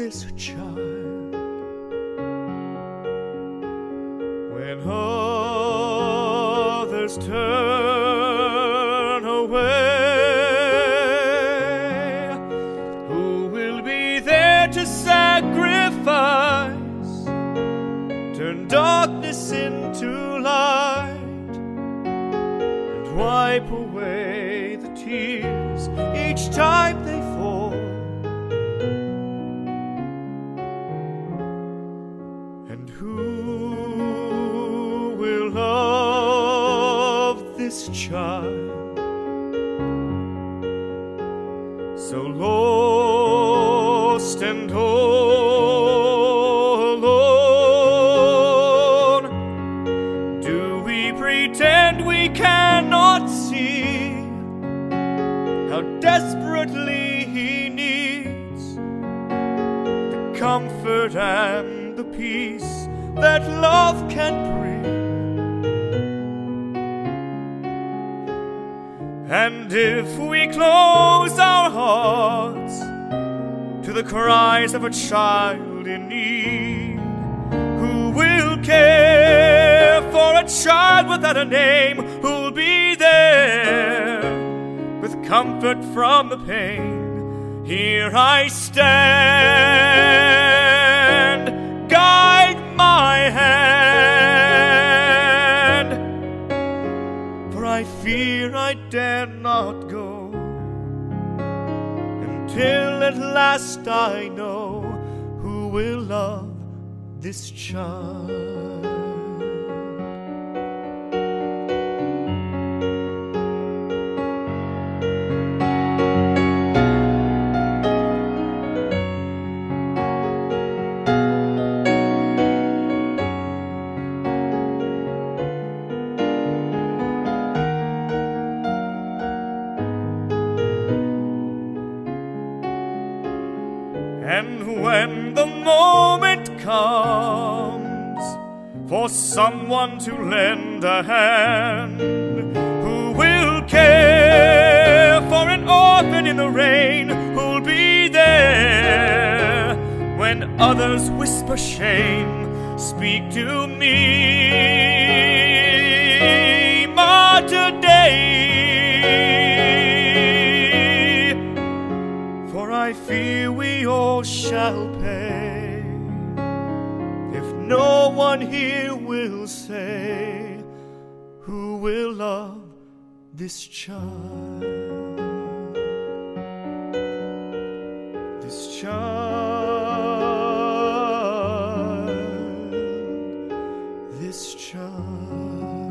this child. When others turn away, who will be there to sacrifice, turn darkness into light, and wipe away the tears each time they fall? And who will love this child, so lost and all alone? Do we pretend we cannot see how desperately he needs the comfort and the peace that love can bring? And if we close our hearts to the cries of a child in need, who will care for a child without a name? Who'll be there with comfort from the pain? Here I stand, guide my hand, for I fear I dare not go until at last I know who will love this child. And when the moment comes for someone to lend a hand, who will care for an orphan in the rain? Who'll be there when others whisper shame? Speak to me, Mater Dei, for I fear we all shall pay if no one here will say who will love this child. This child, this child.